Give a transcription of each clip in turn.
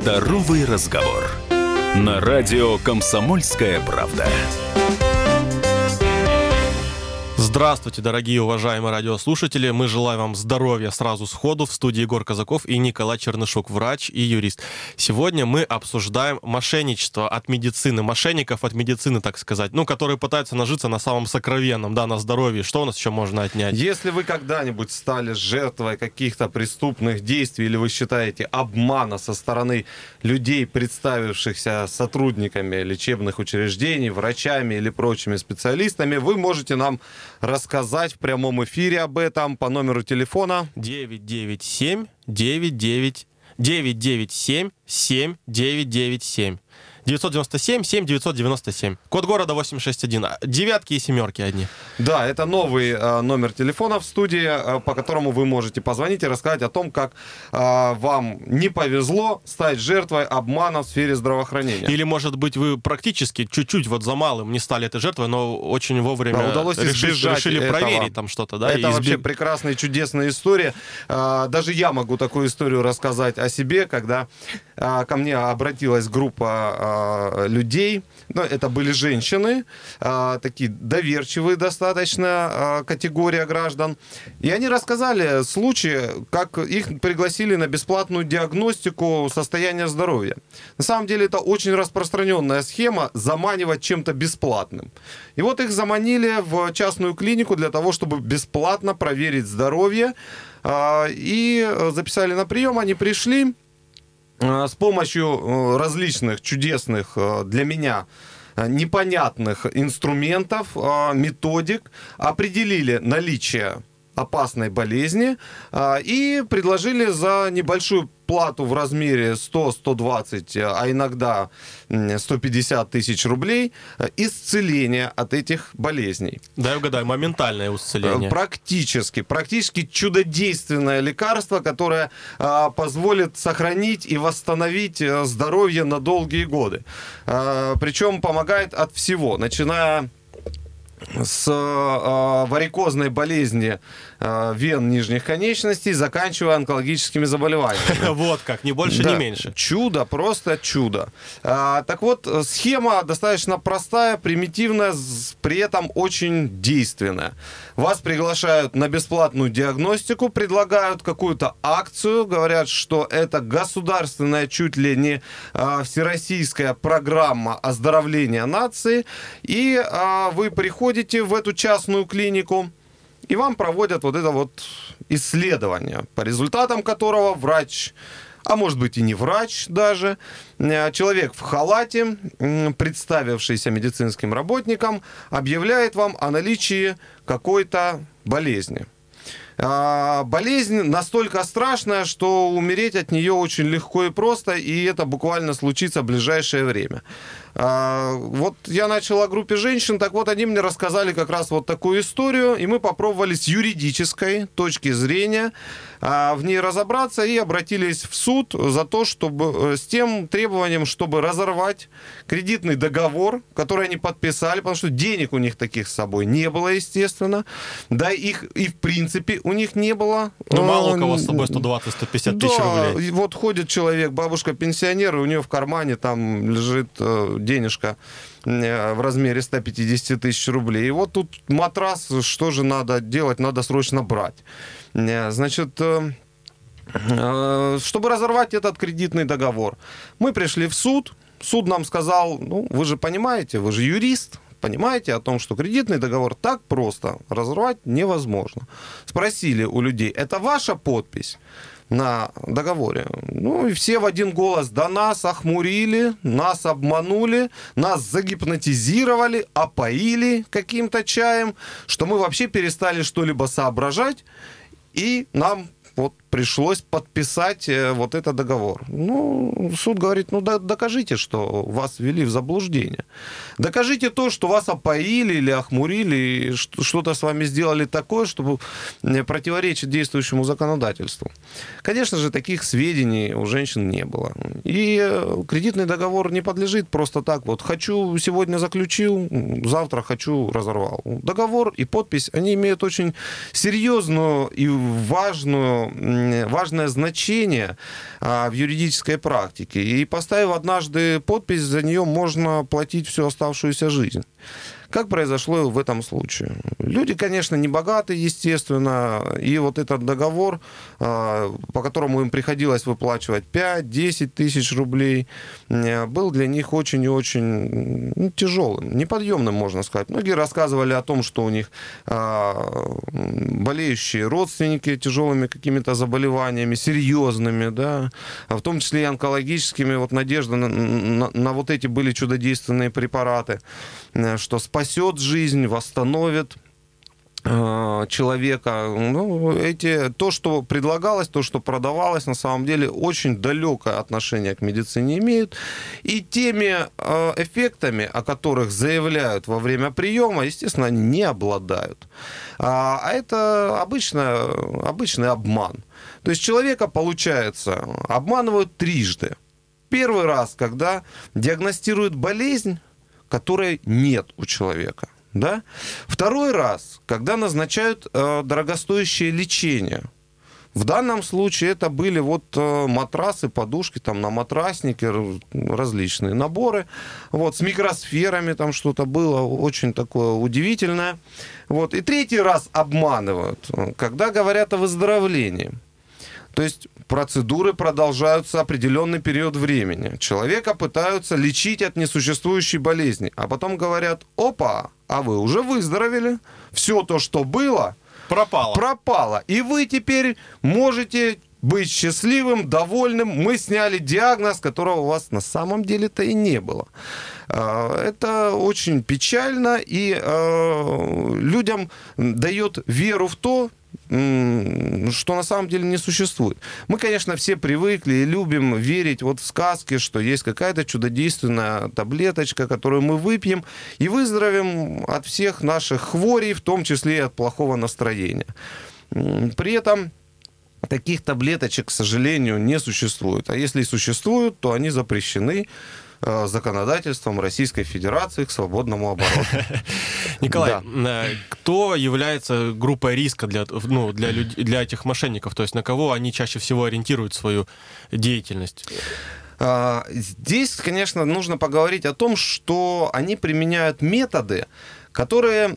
Здоровый разговор. На радио «Комсомольская правда». Здравствуйте, дорогие уважаемые радиослушатели. Мы желаем вам здоровья сразу сходу. В студии Егор Казаков и Николай Чернышук, врач и юрист. Сегодня мы обсуждаем мошенничество от медицины, мошенников от медицины, так сказать, которые пытаются нажиться на самом сокровенном, на здоровье. Что у нас еще можно отнять? Если вы когда-нибудь стали жертвой каких-то преступных действий или вы считаете обмана со стороны людей, представившихся сотрудниками лечебных учреждений, врачами или прочими специалистами, вы можете нам рассказать в прямом эфире об этом по номеру телефона 997-7997. 997-7997. Код города 861. Девятки и семерки одни. Да, это новый номер телефона в студии, по которому вы можете позвонить и рассказать о том, как вам не повезло стать жертвой обмана в сфере здравоохранения. Или, может быть, вы практически чуть-чуть за малым не стали этой жертвой, но очень вовремя удалось решили этого. Проверить там что-то. Да, это вообще прекрасная и чудесная история. Даже я могу такую историю рассказать о себе, когда ко мне обратилась группа людей, это были женщины, такие доверчивые достаточно категория граждан, и они рассказали случаи, как их пригласили на бесплатную диагностику состояния здоровья. На самом деле это очень распространенная схема заманивать чем-то бесплатным. И вот их заманили в частную клинику для того, чтобы бесплатно проверить здоровье, и записали на прием, они пришли. С помощью различных чудесных для меня непонятных инструментов, методик определили наличие опасной болезни и предложили за небольшую плату в размере 100-120, а иногда 150 тысяч рублей исцеление от этих болезней. Да, угадаю, моментальное исцеление. Практически чудодейственное лекарство, которое позволит сохранить и восстановить здоровье на долгие годы. Причем помогает от всего, начиная с варикозной болезни вен нижних конечностей, заканчивая онкологическими заболеваниями. Вот как, ни больше, ни меньше. Чудо, просто чудо. Так вот, схема достаточно простая, примитивная, при этом очень действенная. Вас приглашают на бесплатную диагностику, предлагают какую-то акцию, говорят, что это государственная, чуть ли не всероссийская программа оздоровления нации, и вы приходите в эту частную клинику, и вам проводят вот это исследование, по результатам которого врач, а может быть и не врач даже, человек в халате, представившийся медицинским работником, объявляет вам о наличии какой-то болезни. Болезнь настолько страшная, что умереть от нее очень легко и просто, и это буквально случится в ближайшее время. Вот я начал о группе женщин, так вот они мне рассказали как раз вот такую историю, и мы попробовали с юридической точки зрения в ней разобраться и обратились в суд за то, чтобы с тем требованием, чтобы разорвать кредитный договор, который они подписали, потому что денег у них таких с собой не было, естественно, да, их и в принципе у них не было. Мало у кого с собой 120-150 тысяч рублей. Вот ходит человек, бабушка-пенсионер, и у нее в кармане там лежит денежка в размере 150 тысяч рублей. И вот тут матрас, что же надо делать? Надо срочно брать. Значит, чтобы разорвать этот кредитный договор, мы пришли в суд. Суд нам сказал, вы же понимаете, вы же юрист, понимаете о том, что кредитный договор так просто разорвать невозможно. Спросили у людей, это ваша подпись на договоре? И все в один голос, да нас охмурили, нас обманули, нас загипнотизировали, опоили каким-то чаем, что мы вообще перестали что-либо соображать, и нам пришлось подписать вот этот договор. Суд говорит, докажите, что вас ввели в заблуждение. Докажите то, что вас опоили или охмурили, и что-то с вами сделали такое, чтобы противоречить действующему законодательству. Конечно же, таких сведений у женщин не было. И кредитный договор не подлежит просто так. Хочу, сегодня заключил, завтра хочу, разорвал. Договор и подпись, они имеют очень серьезную и важную важное значение в юридической практике. И поставив однажды подпись, за нее можно платить всю оставшуюся жизнь. Как произошло в этом случае? Люди, конечно, не богатые, естественно, и вот этот договор, по которому им приходилось выплачивать 5-10 тысяч рублей, был для них очень и очень тяжелым, неподъемным, можно сказать. Многие рассказывали о том, что у них болеющие родственники тяжелыми какими-то заболеваниями, серьезными, да, в том числе и онкологическими. Вот надежда на вот эти были чудодейственные препараты, что спасет жизнь, восстановит человека. Ну, то, что предлагалось, то, что продавалось, на самом деле очень далекое отношение к медицине имеют. И теми эффектами, о которых заявляют во время приема, естественно, они не обладают. А это обычный обман. То есть человека, получается, обманывают трижды. Первый раз, когда диагностируют болезнь, которой нет у человека. Да? Второй раз, когда назначают дорогостоящее лечение. В данном случае это были вот матрасы, подушки, там на матраснике, различные наборы. Вот, с микросферами там что-то было, очень такое удивительное. Вот. И третий раз обманывают, когда говорят о выздоровлении. То есть процедуры продолжаются определенный период времени. Человека пытаются лечить от несуществующей болезни. А потом говорят: опа, а вы уже выздоровели. Все то, что было, пропало. И вы теперь можете быть счастливым, довольным. Мы сняли диагноз, которого у вас на самом деле-то и не было. Это очень печально и людям дает веру в то, что на самом деле не существует. Мы, конечно, все привыкли и любим верить вот в сказки, что есть какая-то чудодейственная таблеточка, которую мы выпьем и выздоровим от всех наших хворей, в том числе и от плохого настроения. При этом таких таблеточек, к сожалению, не существует. А если и существуют, то они запрещены законодательством Российской Федерации к свободному обороту. Николай, кто является группой риска для этих мошенников? То есть на кого они чаще всего ориентируют свою деятельность? Здесь, конечно, нужно поговорить о том, что они применяют методы, которые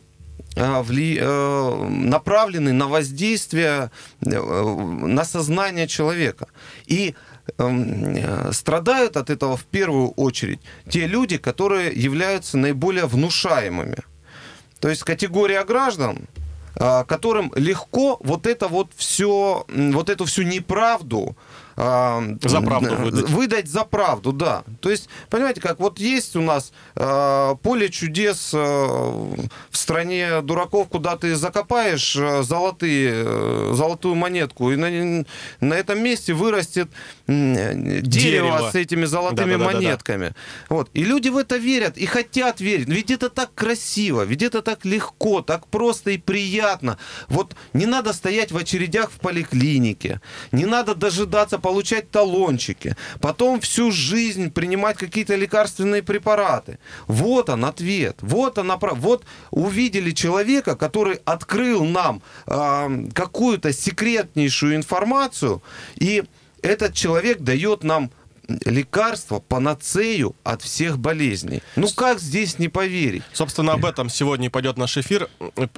направлены на воздействие на сознание человека. И страдают от этого в первую очередь те люди, которые являются наиболее внушаемыми. То есть категория граждан, которым легко вот эту всю неправду за правду выдать за правду, да. То есть, понимаете, как вот есть у нас поле чудес в стране дураков, куда ты закопаешь золотую монетку, и на этом месте вырастет дерево с этими золотыми монетками. Вот. И люди в это верят и хотят верить. Ведь это так красиво, ведь это так легко, так просто и приятно. Вот не надо стоять в очередях в поликлинике, не надо дожидаться получать талончики, потом всю жизнь принимать какие-то лекарственные препараты. Вот он ответ, вот увидели человека, который открыл нам какую-то секретнейшую информацию, и этот человек дает нам лекарство, панацею от всех болезней. Ну как здесь не поверить? Собственно, об этом сегодня пойдет наш эфир.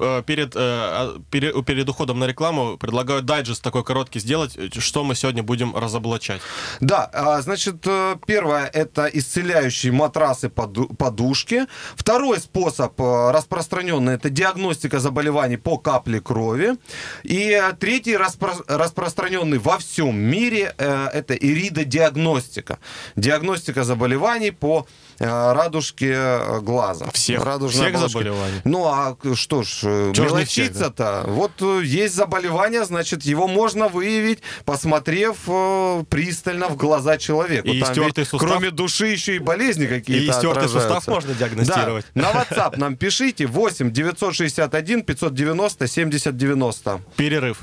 Перед уходом на рекламу предлагаю дайджест такой короткий сделать, что мы сегодня будем разоблачать. Да, значит, первое — это исцеляющие матрасы, подушки. Второй способ распространенный — это диагностика заболеваний по капле крови. И третий распространенный во всем мире — это иридодиагностика. Диагностика заболеваний по радужке глаза. Всех заболеваний. Ну, а что ж, мелочиться-то? Вот есть заболевание, значит, его можно выявить, посмотрев пристально в глаза человеку. И там ведь, кроме души, еще и болезни какие-то и истертый сустав можно диагностировать. Да. На WhatsApp нам пишите 8 961 590 70 90. Перерыв.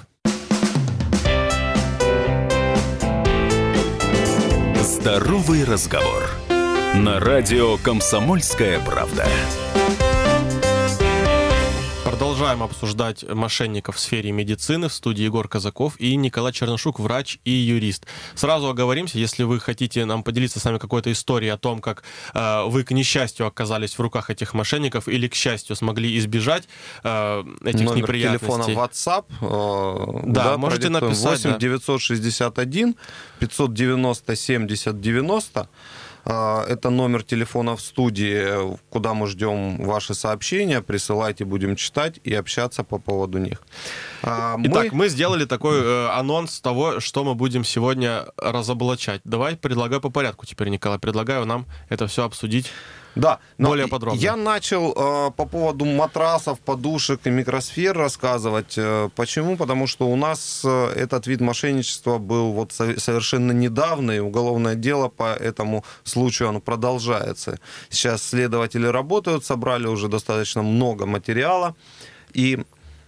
Здоровый разговор. На радио «Комсомольская правда». Продолжаем обсуждать мошенников в сфере медицины. В студии Егор Казаков и Николай Чернышук, врач и юрист. Сразу оговоримся, если вы хотите нам поделиться с нами какой-то историей о том, как вы, к несчастью, оказались в руках этих мошенников или, к счастью, смогли избежать этих Номер неприятностей. телефона WhatsApp. Да, можете написать. 8 961 590 70 90. Это номер телефона в студии, куда мы ждем ваши сообщения. Присылайте, будем читать и общаться по поводу них. Итак, мы сделали такой анонс того, что мы будем сегодня разоблачать. Давай, предлагаю по порядку теперь, Николай. Предлагаю нам это все обсудить. Да, более подробно. Я начал по поводу матрасов, подушек и микросфер рассказывать. Почему? Потому что у нас этот вид мошенничества был вот совершенно недавно, и уголовное дело по этому случаю оно продолжается. Сейчас следователи работают, собрали уже достаточно много материала, и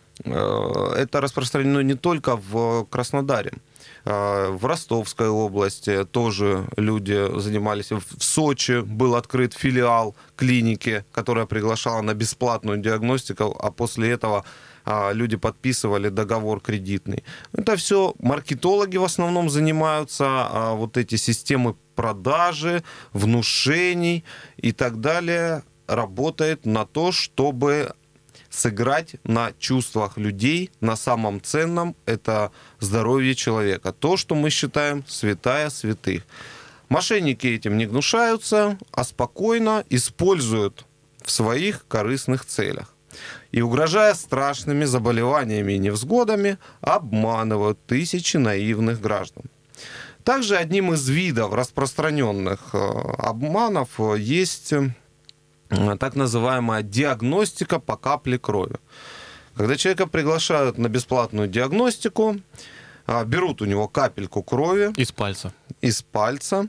это распространено не только в Краснодаре. В Ростовской области тоже люди занимались. В Сочи был открыт филиал клиники, которая приглашала на бесплатную диагностику, а после этого люди подписывали договор кредитный. Это все маркетологи в основном занимаются, вот эти системы продажи, внушений и так далее работает на то, чтобы сыграть на чувствах людей, на самом ценном — это здоровье человека. То, что мы считаем святая святых. Мошенники этим не гнушаются, а спокойно используют в своих корыстных целях. И, угрожая страшными заболеваниями и невзгодами, обманывают тысячи наивных граждан. Также одним из видов распространенных обманов есть так называемая диагностика по капле крови. Когда человека приглашают на бесплатную диагностику, берут у него капельку крови. Из пальца.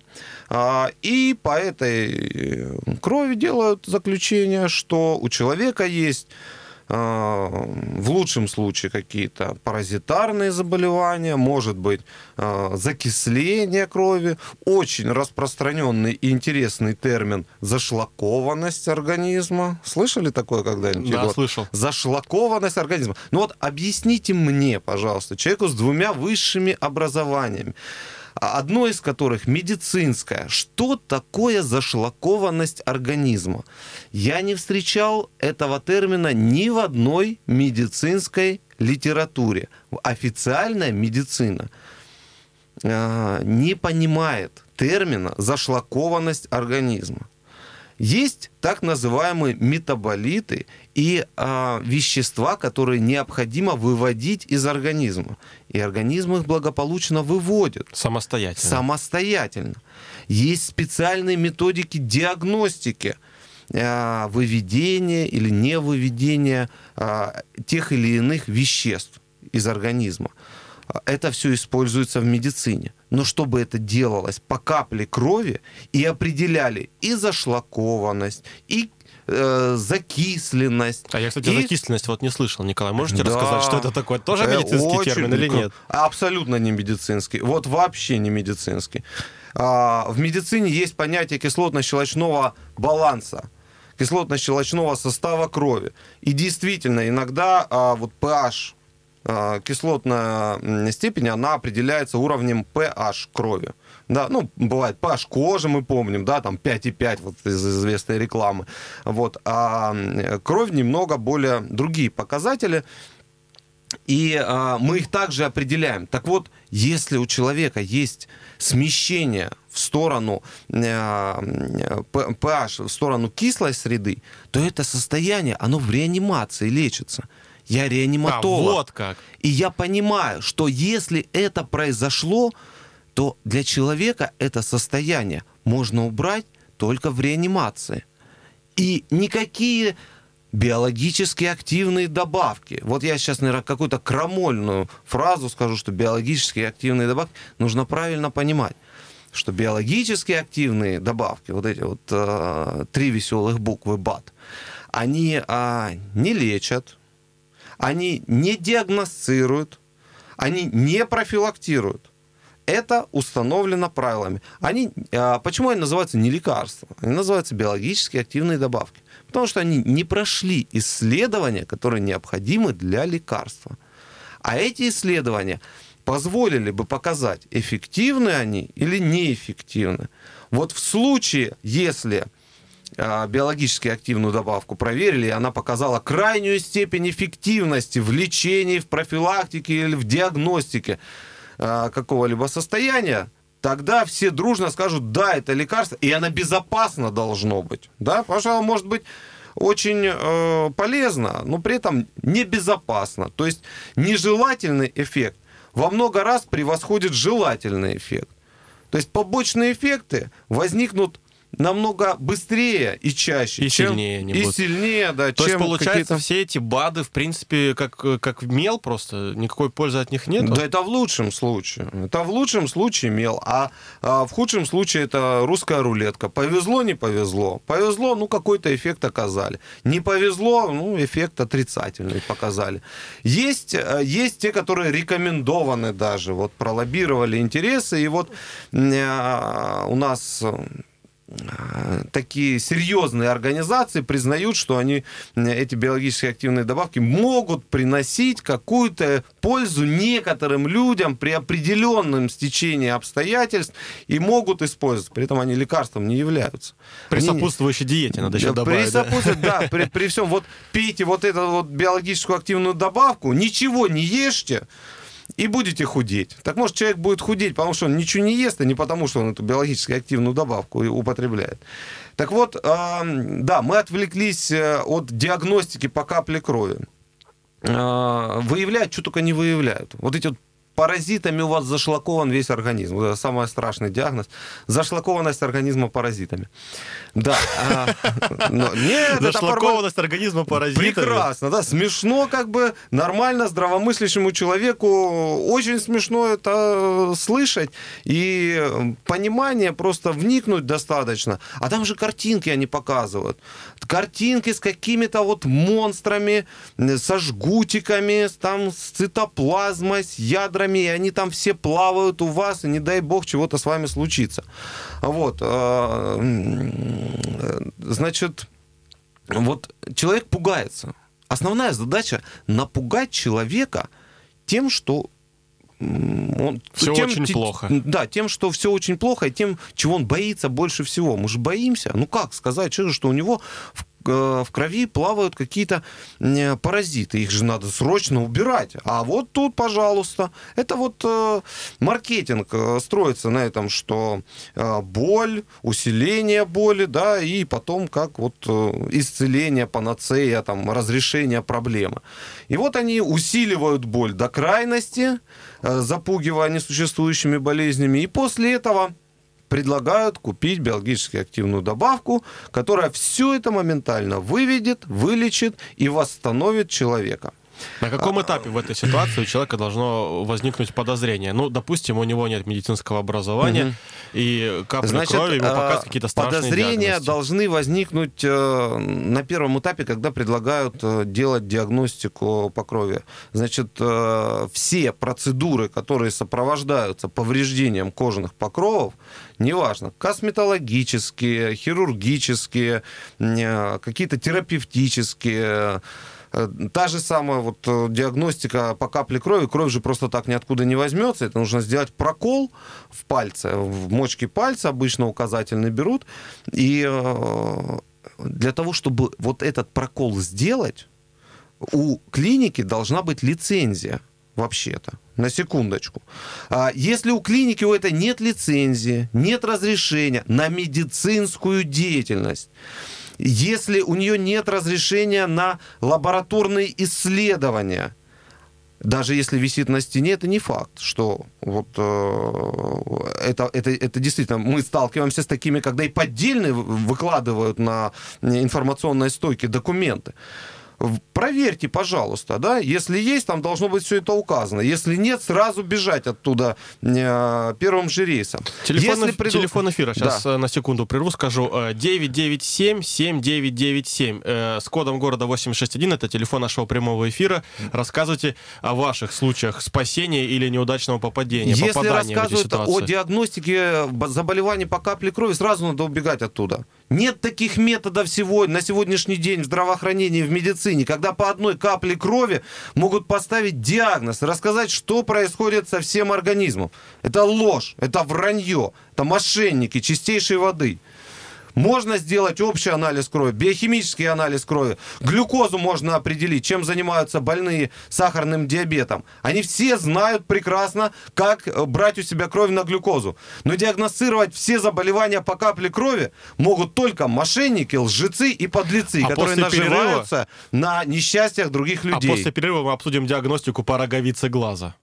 И по этой крови делают заключение, что у человека есть в лучшем случае какие-то паразитарные заболевания, может быть закисление крови, очень распространенный и интересный термин зашлакованность организма. Слышали такое когда-нибудь? Да, слышал. Зашлакованность организма. Ну вот объясните мне, пожалуйста, человеку с 2 высшими образованиями, одно из которых медицинское. Что такое зашлакованность организма? Я не встречал этого термина ни в одной медицинской литературе. Официальная медицина не понимает термина зашлакованность организма. Есть так называемые метаболиты и вещества, которые необходимо выводить из организма. И организм их благополучно выводит. Самостоятельно. Есть специальные методики диагностики выведения или невыведения тех или иных веществ из организма. Это все используется в медицине. Но чтобы это делалось по капле крови и определяли и зашлакованность, и закисленность. А я, кстати, закисленность вот не слышал, Николай. Можете рассказать, что это такое? Тоже медицинский термин или нет? Абсолютно не медицинский. Вот вообще не медицинский. В медицине есть понятие кислотно-щелочного баланса, кислотно-щелочного состава крови. И действительно, иногда вот pH, кислотная степень, она определяется уровнем pH крови. Да, ну, бывает pH кожи, мы помним, да, там 5,5 вот из известной рекламы. Вот, а кровь немного более другие показатели, и мы их также определяем. Так вот, если у человека есть смещение в сторону pH, в сторону кислой среды, то это состояние, оно в реанимации лечится. Я реаниматолог. Вот как. И я понимаю, что если это произошло, то для человека это состояние можно убрать только в реанимации. И никакие биологически активные добавки. Вот я сейчас, наверное, какую-то крамольную фразу скажу, что биологически активные добавки нужно правильно понимать, что биологически активные добавки, вот эти вот 3 веселых буквы БАД, они не лечат, они не диагностируют, они не профилактируют. Это установлено правилами. Почему они называются не лекарства? Они называются биологически активные добавки. Потому что они не прошли исследования, которые необходимы для лекарства. А эти исследования позволили бы показать, эффективны они или неэффективны. Вот в случае, если биологически активную добавку проверили, и она показала крайнюю степень эффективности в лечении, в профилактике или в диагностике какого-либо состояния, тогда все дружно скажут, да, это лекарство, и оно безопасно должно быть. Да? Потому что оно может быть очень полезно, но при этом небезопасно. То есть нежелательный эффект во много раз превосходит желательный эффект. То есть побочные эффекты возникнут намного быстрее и чаще, и сильнее они будут. И сильнее, да. То есть, получается, все эти БАДы, в принципе, как мел просто, никакой пользы от них нет? Да, это в лучшем случае. Это в лучшем случае мел, а в худшем случае это русская рулетка. Повезло, не повезло. Повезло, ну, какой-то эффект оказали. Не повезло, ну, эффект отрицательный показали. Есть те, которые рекомендованы даже, вот пролоббировали интересы, и вот у нас такие серьезные организации признают, что они, эти биологически активные добавки, могут приносить какую-то пользу некоторым людям при определенном стечении обстоятельств и могут использовать. При этом они лекарством не являются. При сопутствующей диете надо еще добавить. При всем. Вот пейте вот эту вот биологическую активную добавку, ничего не ешьте, и будете худеть. Так может, человек будет худеть, потому что он ничего не ест, а не потому, что он эту биологически активную добавку употребляет. Так вот, да, мы отвлеклись от диагностики по капле крови. Выявляют, что только не выявляют. Вот эти вот паразитами у вас зашлакован весь организм. Это самый страшный диагноз. Зашлакованность организма паразитами. Да. Зашлакованность организма паразитами. Прекрасно, да. Смешно, как бы, нормально, здравомыслящему человеку очень смешно это слышать. И понимание, просто вникнуть достаточно. А там же картинки они показывают. Картинки с какими-то вот монстрами, со жгутиками, там, с цитоплазмой, с ядрами, и они там все плавают у вас, и не дай бог чего-то с вами случится. Вот. Значит, вот человек пугается. Основная задача — напугать человека тем, что все очень плохо. Да, тем, что все очень плохо, и тем, чего он боится больше всего. Мы же боимся. Ну как сказать человеку, что у него в крови плавают какие-то паразиты. Их же надо срочно убирать. А вот тут, пожалуйста. Это вот маркетинг строится на этом, что боль, усиление боли, да, и потом как вот исцеление, панацея, там, разрешение проблемы. И вот они усиливают боль до крайности, запугивая несуществующими болезнями. И после этого предлагают купить биологически активную добавку, которая все это моментально выведет, вылечит и восстановит человека. На каком этапе в этой ситуации у человека должно возникнуть подозрение? Ну, допустим, у него нет медицинского образования, и капля крови ему показывают какие-то страшные подозрения диагности. Должны возникнуть на первом этапе, когда предлагают делать диагностику по крови. Значит, все процедуры, которые сопровождаются повреждением кожных покровов, неважно, косметологические, хирургические, какие-то терапевтические, та же самая вот диагностика по капле крови. Кровь же просто так ниоткуда не возьмется. Это нужно сделать прокол в пальце, в мочке пальца, обычно указательный берут. И для того, чтобы вот этот прокол сделать, у клиники должна быть лицензия. Вообще-то, на секундочку. Если у клиники у этой нет лицензии, нет разрешения на медицинскую деятельность, если у нее нет разрешения на лабораторные исследования, даже если висит на стене, это не факт, что вот это действительно, мы сталкиваемся с такими, когда и поддельные выкладывают на информационной стойке документы. Проверьте, пожалуйста, да, если есть, там должно быть все это указано. Если нет, сразу бежать оттуда первым же рейсом. Телефон эфира, сейчас на секунду прерву, скажу. 997-7997. С кодом города 861, это телефон нашего прямого эфира. Рассказывайте о ваших случаях спасения или неудачного попадания, Если рассказывают о диагностике заболеваний по капле крови, сразу надо убегать оттуда. Нет таких методов на сегодняшний день в здравоохранении, в медицине, когда по одной капле крови могут поставить диагноз, рассказать, что происходит со всем организмом. Это ложь, это вранье, это мошенники чистейшей воды. Можно сделать общий анализ крови, биохимический анализ крови, глюкозу можно определить, чем занимаются больные сахарным диабетом. Они все знают прекрасно, как брать у себя кровь на глюкозу. Но диагностировать все заболевания по капле крови могут только мошенники, лжецы и подлецы, которые наживаются на несчастьях других людей. А после перерыва мы обсудим диагностику по роговице глаза.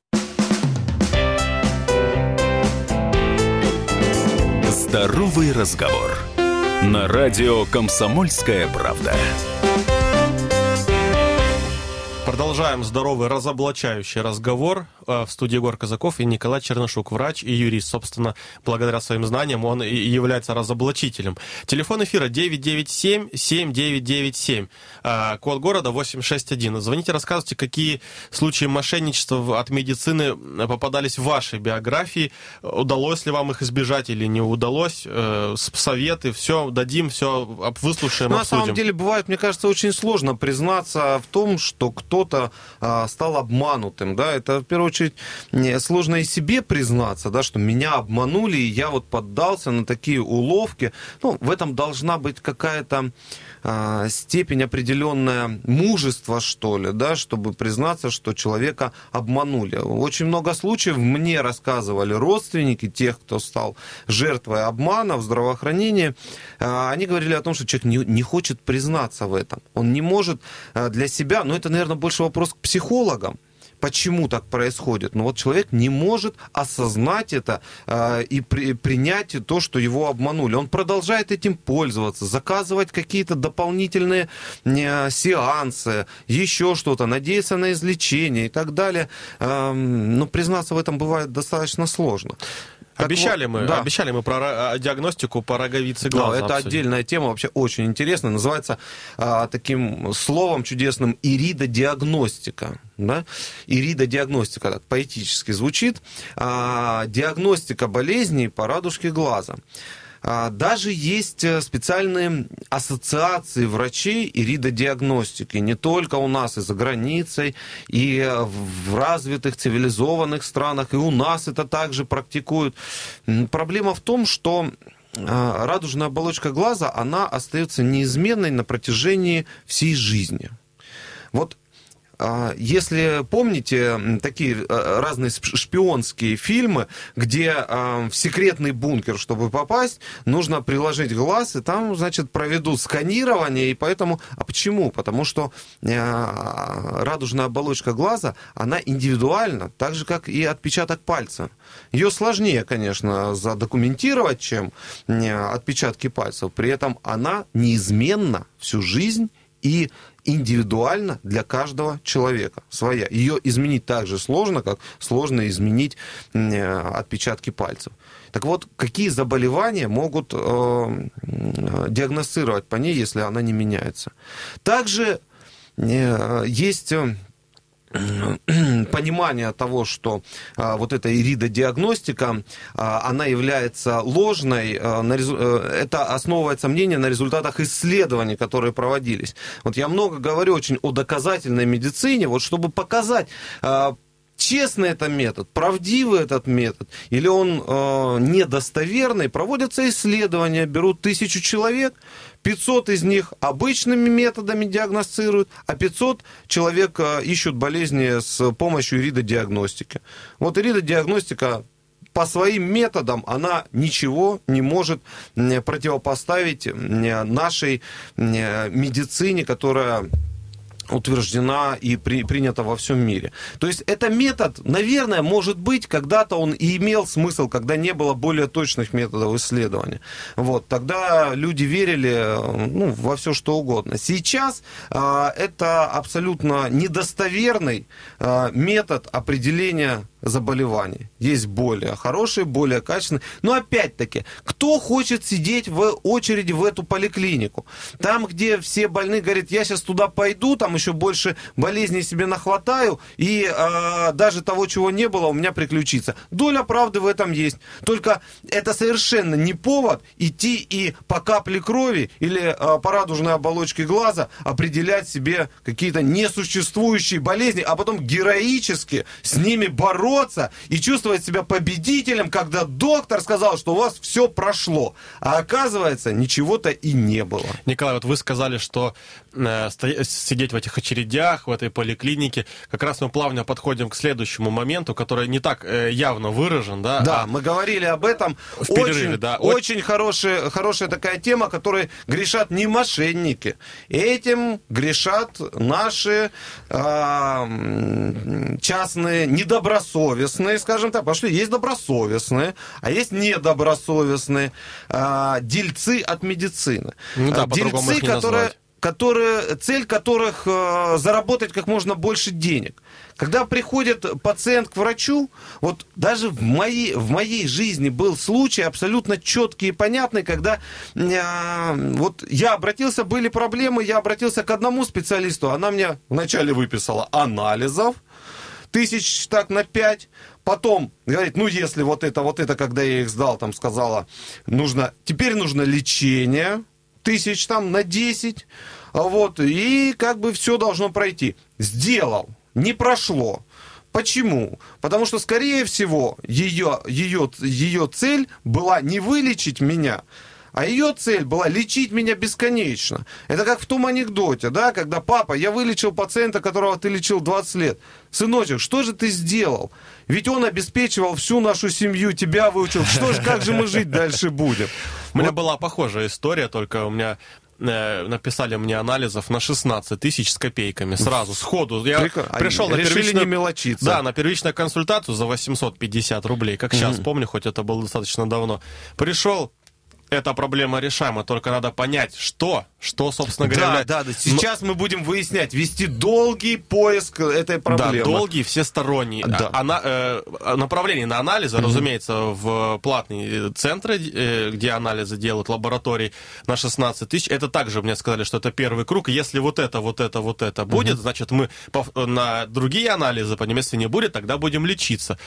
Здоровый разговор. На радио «Комсомольская правда». Продолжаем здоровый разоблачающий разговор. В студии Егор Казаков и Николай Чернышук, врач и юрист. Собственно, благодаря своим знаниям он и является разоблачителем. Телефон эфира 997-7997. Код города 861. Звоните, рассказывайте, какие случаи мошенничества от медицины попадались в вашей биографии. Удалось ли вам их избежать или не удалось? Советы, все дадим, все выслушаем, обсудим. На самом деле, бывает, мне кажется, очень сложно признаться в том, что кто-то стал обманутым. Да? Это, в первую очередь, сложно и себе признаться, да, что меня обманули, и я вот поддался на такие уловки. Ну, в этом должна быть какая-то степень определенная мужества, что ли, да, чтобы признаться, что человека обманули. Очень много случаев мне рассказывали родственники тех, кто стал жертвой обмана в здравоохранении. Они говорили о том, что человек не хочет признаться в этом. Он не может для себя, но это, наверное, больше вопрос к психологам. Почему так происходит? Но вот человек не может осознать это и принять то, что его обманули. Он продолжает этим пользоваться, заказывать какие-то дополнительные сеансы, еще что-то, надеяться на излечение и так далее. Но признаться в этом бывает достаточно сложно. Обещали мы про диагностику по роговице глаза. Да, это отдельная тема, вообще очень интересная. Называется таким словом чудесным иридодиагностика. Да? Иридодиагностика, так поэтически звучит. Диагностика болезней по радужке глаза. Даже есть специальные ассоциации врачей иридодиагностики, не только у нас, и за границей, и в развитых цивилизованных странах, и у нас это также практикуют. Проблема в том, что радужная оболочка глаза, она остается неизменной на протяжении всей жизни. Вот если помните такие разные шпионские фильмы, где в секретный бункер, чтобы попасть, нужно приложить глаз, и там, значит, проведут сканирование, и поэтому... А почему? Потому что радужная оболочка глаза, она индивидуальна, так же, как и отпечаток пальца. Ее сложнее, конечно, задокументировать, чем отпечатки пальцев. При этом она неизменна всю жизнь и индивидуально для каждого человека, своя. Ее изменить так же сложно, как сложно изменить отпечатки пальцев. Так вот, какие заболевания могут диагностировать по ней, если она не меняется? Также есть понимание того, что вот эта иридодиагностика, она является ложной, это основывается мнение на результатах исследований, которые проводились. Вот я много говорю очень о доказательной медицине, вот чтобы показать, честный это метод, правдивый этот метод, или он недостоверный, проводятся исследования, берут 1000 человек, 500 из них обычными методами диагностируют, а 500 человек ищут болезни с помощью иридодиагностики. Вот иридодиагностика по своим методам, она ничего не может противопоставить нашей медицине, которая утверждена и принята во всем мире. То есть это метод, наверное, может быть, когда-то он и имел смысл, когда не было более точных методов исследования. Вот, тогда люди верили во все, что угодно. Сейчас это абсолютно недостоверный метод определения заболеваний. Есть более хорошие, более качественные. Но опять-таки, кто хочет сидеть в очереди в эту поликлинику? Там, где все больные говорят, я сейчас туда пойду, там еще больше болезней себе нахватаю, и даже того, чего не было, у меня приключится. Доля правды в этом есть. Только это совершенно не повод идти и по капле крови или по радужной оболочке глаза определять себе какие-то несуществующие болезни, а потом героически с ними бороться и чувствовать себя победителем, когда доктор сказал, что у вас все прошло. А оказывается, ничего-то и не было. Николай, вот вы сказали, что сидеть в этих очередях, в этой поликлинике, как раз мы плавно подходим к следующему моменту, который не так явно выражен. Да, да, мы говорили об этом. В перерыве, да. Очень хорошая такая тема, которой грешат не мошенники. Этим грешат наши частные недобросовестные, скажем так, потому что есть добросовестные, а есть недобросовестные дельцы от медицины. Ну да, по-другому их не назвать. Цель которых заработать как можно больше денег. Когда приходит пациент к врачу, вот даже в моей жизни был случай абсолютно четкий и понятный, когда вот я обратился, были проблемы, я обратился к одному специалисту, она мне вначале выписала анализов, 1000 так на 5, потом говорит, ну если вот это, когда я их сдал, там сказала, теперь нужно лечение, 1000 там на 10, вот, и как бы все должно пройти. Сделал, не прошло. Почему? Потому что, скорее всего, ее цель была не вылечить меня, а ее цель была лечить меня бесконечно. Это как в том анекдоте, да, когда папа, я вылечил пациента, которого ты лечил 20 лет. Сыночек, что же ты сделал? Ведь он обеспечивал всю нашу семью, тебя выучил. Как же мы жить дальше будем? У меня была похожая история, только у меня написали мне анализов на 16 тысяч с копейками. Сразу, сходу. Я пришел решили не мелочиться. Да, на первичную консультацию за 850 рублей. Как сейчас помню, хоть это было достаточно давно. Пришел, эта проблема решаема, только надо понять, что собственно говоря... Да. Сейчас мы будем выяснять, вести долгий поиск этой проблемы. Да, долгий, всесторонний. Да. Направление на анализы, разумеется, в платные центры, где анализы делают, лаборатории, на 16 тысяч. Это также мне сказали, что это первый круг. Если вот это будет, значит, мы на другие анализы, понимаете, если не будет, тогда будем лечиться.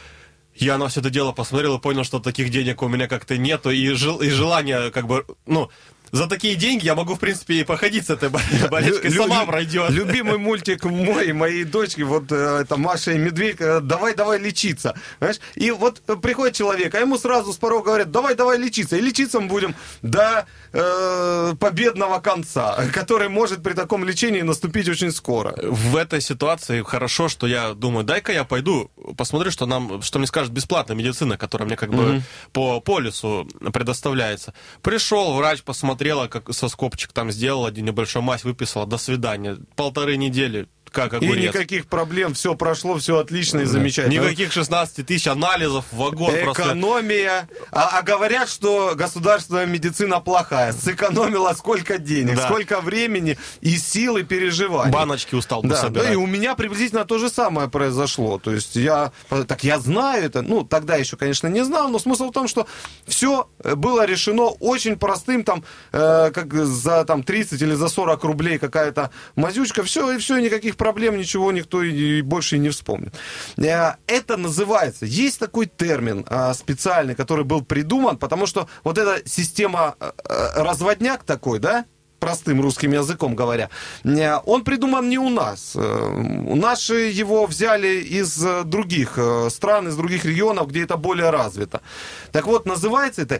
Я на все это дело посмотрел и понял, что таких денег у меня как-то нету, и желание, как бы, за такие деньги я могу, в принципе, и походить с этой болячкой, сама пройдет. Любимый мультик моей дочки, вот это Маша и Медведь, давай лечиться. Понимаешь? И вот приходит человек, а ему сразу с порога говорят, давай лечиться. И лечиться мы будем до победного конца, который может при таком лечении наступить очень скоро. В этой ситуации хорошо, что я думаю, дай-ка я пойду, посмотрю, что мне скажет бесплатная медицина, которая мне как бы по полису предоставляется. Пришел, врач посмотрела, как соскобчик там сделал, один небольшой мазь выписала, до свидания. 1,5 недели. Как огурец. И никаких проблем, все прошло, все отлично и замечательно. Никаких 16 тысяч анализов в вагон. Экономия. А говорят, что государственная медицина плохая. Сэкономила сколько денег, сколько времени и сил и переживаний. Баночки устал собирать. Да, и у меня приблизительно то же самое произошло. То есть я знаю это, тогда еще, конечно, не знал, но смысл в том, что все было решено очень простым, как за 30 или за 40 рублей какая-то мазючка, все, никаких проблем, ничего никто и больше и не вспомнит. Это называется, есть такой термин специальный, который был придуман, потому что вот эта система разводняк такой, да, простым русским языком говоря, он придуман не у нас. Наши его взяли из других стран, из других регионов, где это более развито. Так вот, называется это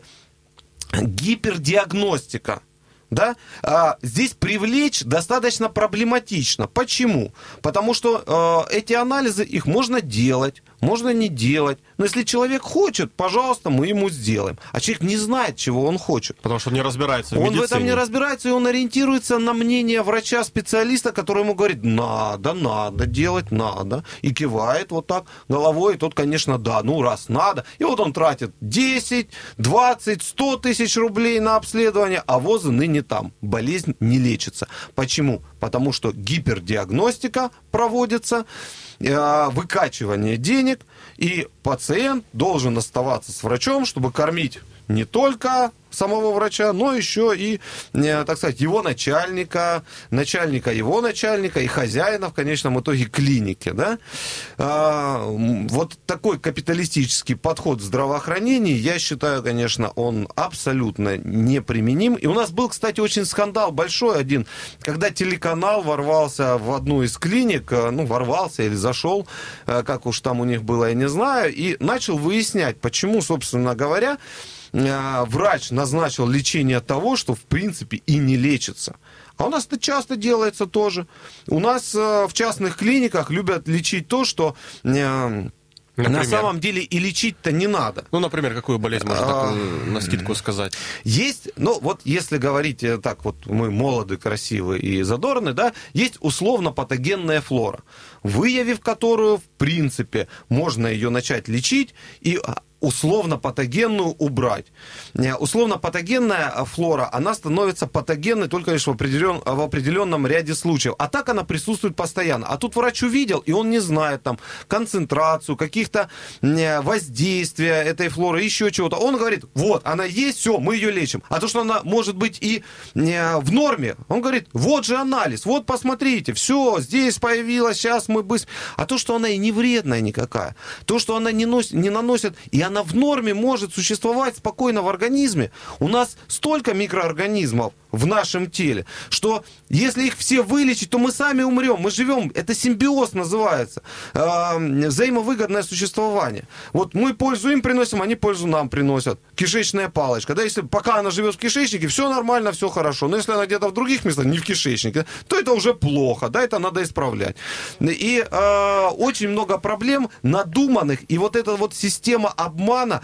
гипердиагностика. Да? Здесь привлечь достаточно проблематично. Почему? Потому что эти анализы, их можно делать, можно не делать. Но если человек хочет, пожалуйста, мы ему сделаем. А человек не знает, чего он хочет. Потому что он не разбирается в медицине. Он в этом не разбирается, и он ориентируется на мнение врача-специалиста, который ему говорит, надо делать, надо. И кивает вот так головой, и тот, конечно, да, раз надо. И вот он тратит 10, 20, 100 тысяч рублей на обследование, а ВОЗы ныне там. Болезнь не лечится. Почему? Потому что гипердиагностика проводится, выкачивание денег, и пациент должен оставаться с врачом, чтобы кормить не только самого врача, но еще и, так сказать, его начальника его начальника и хозяина, в конечном итоге, клиники. Да? Вот такой капиталистический подход в здравоохранении, я считаю, конечно, он абсолютно неприменим. И у нас был, кстати, очень скандал большой один, когда телеканал ворвался в одну из клиник, ворвался или зашел, как уж там у них было, я не знаю, и начал выяснять, почему, собственно говоря, врач назначил лечение того, что в принципе и не лечится. А у нас это часто делается тоже. У нас в частных клиниках любят лечить то, что на самом деле и лечить-то не надо. Например, какую болезнь можно такую навскидку сказать? Есть, если говорить так, мы молоды, красивы и задорны, да, есть условно-патогенная флора, выявив которую, в принципе, можно ее начать лечить и условно-патогенную убрать. Условно-патогенная флора, она становится патогенной только лишь в определенном ряде случаев. А так она присутствует постоянно. А тут врач увидел, и он не знает там концентрацию, каких-то воздействия этой флоры, еще чего-то. Он говорит, вот, она есть, все, мы ее лечим. А то, что она может быть и в норме, он говорит, вот же анализ, вот посмотрите, все, здесь появилось, сейчас мы быстро... А то, что она и не вредная никакая, то, что она не наносит, и она в норме может существовать спокойно в организме. У нас столько микроорганизмов в нашем теле, что если их все вылечить, то мы сами умрем. Мы живем, это симбиоз называется, взаимовыгодное существование. Вот мы пользу им приносим, они пользу нам приносят. Кишечная палочка. Да, если пока она живет в кишечнике, все нормально, все хорошо. Но если она где-то в других местах, не в кишечнике, то это уже плохо, да, это надо исправлять. И очень много проблем надуманных, и вот эта вот система обмана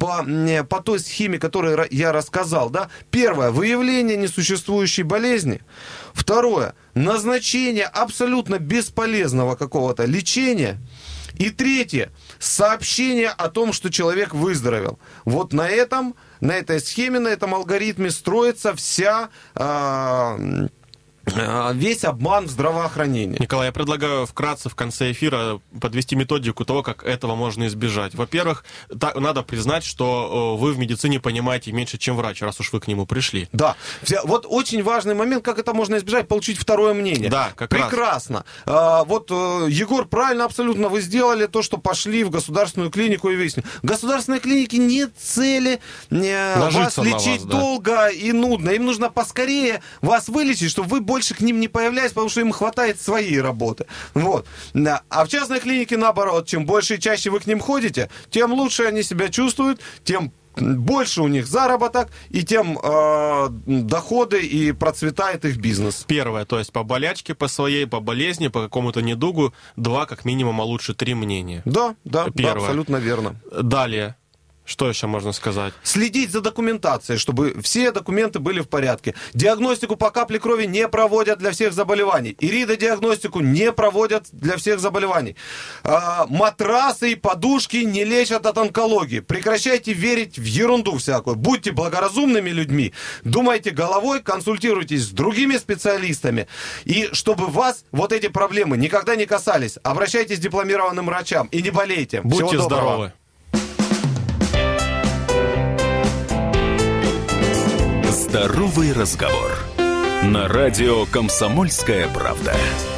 по той схеме, которую я рассказал, да, первое, выявление несуществующей болезни, второе, назначение абсолютно бесполезного какого-то лечения, и третье, сообщение о том, что человек выздоровел. Вот на этой схеме, на этом алгоритме строится весь обман в здравоохранении. Николай, я предлагаю вкратце в конце эфира подвести методику того, как этого можно избежать. Во-первых, надо признать, что вы в медицине понимаете меньше, чем врач, раз уж вы к нему пришли. Да. Вот очень важный момент, как это можно избежать, получить второе мнение. Да, как прекрасно. Вот, Егор, правильно абсолютно вы сделали то, что пошли в государственную клинику и выяснили. В государственной клинике нет цели вас лечить долго и нудно. Им нужно поскорее вас вылечить, чтобы вы больше к ним не появляясь, потому что им хватает своей работы. Вот. А в частной клинике, наоборот, чем больше и чаще вы к ним ходите, тем лучше они себя чувствуют, тем больше у них заработок, и тем доходы, и процветает их бизнес. Первое, то есть по болячке, по своей, по болезни, по какому-то недугу, 2, как минимум, а лучше 3 мнения. Да, абсолютно верно. Далее. Что еще можно сказать? Следить за документацией, чтобы все документы были в порядке. Диагностику по капле крови не проводят для всех заболеваний. Иридодиагностику не проводят для всех заболеваний. Матрасы и подушки не лечат от онкологии. Прекращайте верить в ерунду всякую. Будьте благоразумными людьми. Думайте головой, консультируйтесь с другими специалистами. И чтобы вас вот эти проблемы никогда не касались, обращайтесь к дипломированным врачам и не болейте. Будьте здоровы. Здоровый разговор. На радио «Комсомольская правда».